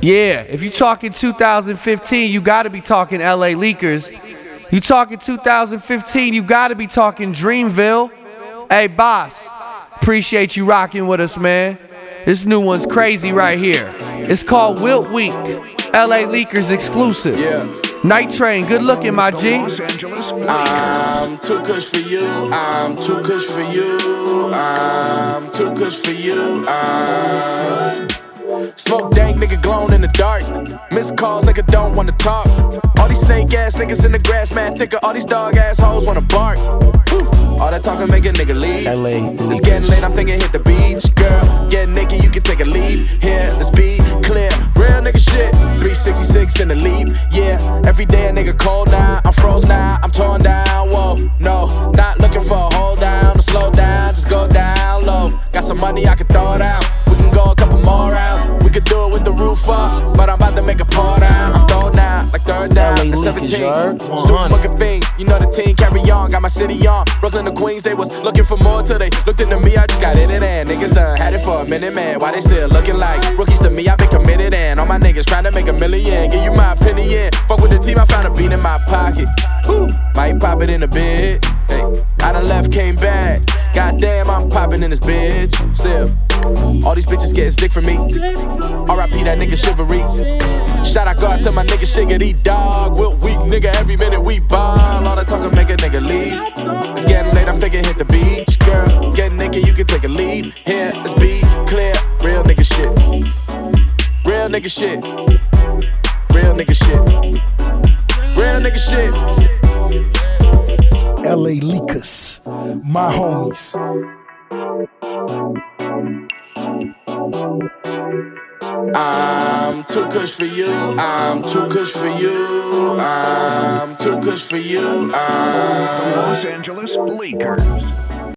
Yeah, if you talking 2015, you gotta be talking LA Leakers. You talking 2015, you gotta be talking Dreamville. Hey, boss, appreciate you rocking with us, man. This new one's crazy right here. It's called Wilt Week, LA Leakers exclusive. Yeah. Night Train, good looking, my G. Los Angeles I'm too kush for you. I'm too kush for you. I'm too kush for you. Smoke dank, nigga glowing in the dark. Missed calls, nigga don't wanna talk. All these snake ass niggas in the grass, man thicker. All these dog ass hoes wanna bark. All that talking make a nigga leave. LA It's getting late, I'm thinking hit the beach. Girl, get naked, you can take a leap. Here, let's be clear. Real nigga shit, 366 in the leap. Yeah, every day a nigga cold now. I'm froze now, I'm torn down. Whoa, no, not looking for a hold down or slow down, just go down low. Got some money, I can throw it out. We can go a couple more rounds. We could do it with the roof up, but I'm about to make a pour down. I'm throwing down, like third down, LA at Leakers, 17. yard. Stupid fucking thing, you know the team carry on. Got my city on, Brooklyn to Queens, they was looking for more till they looked into me. I just got in it and niggas done had it for a minute, man. Why they still looking like rookies to me? I've been committed and all my niggas trying to make $1 million. Give you my opinion. Fuck with the team, I found a beat in my pocket. Whew, might pop it in a bit. Hey, I done left, came back. Goddamn, I'm popping in this bitch. Still, all these bitches getting stick from me. R.I.P. that nigga Chivalry. Shout out God to my nigga Shiggity Dog. Wilt Week, nigga, every minute we ball. All the talking make a nigga leave. It's getting late, I'm thinking hit the beach. Girl, get naked, you can take a leap. Here, let's be clear. Real nigga shit. Real nigga shit. Real nigga shit. Real nigga shit. LA Leakers, my homies. I'm too kush for you. I'm too kush for you. I'm too kush for you. Los Angeles Lakers.